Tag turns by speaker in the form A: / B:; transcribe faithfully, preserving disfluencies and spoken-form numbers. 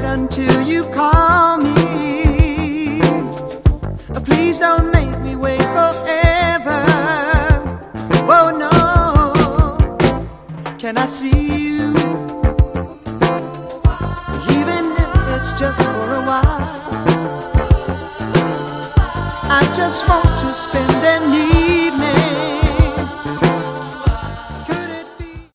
A: until you call me. Please don't make me wait forever. Oh no, can I see you? Even if it's just for a while, I just want to spend and need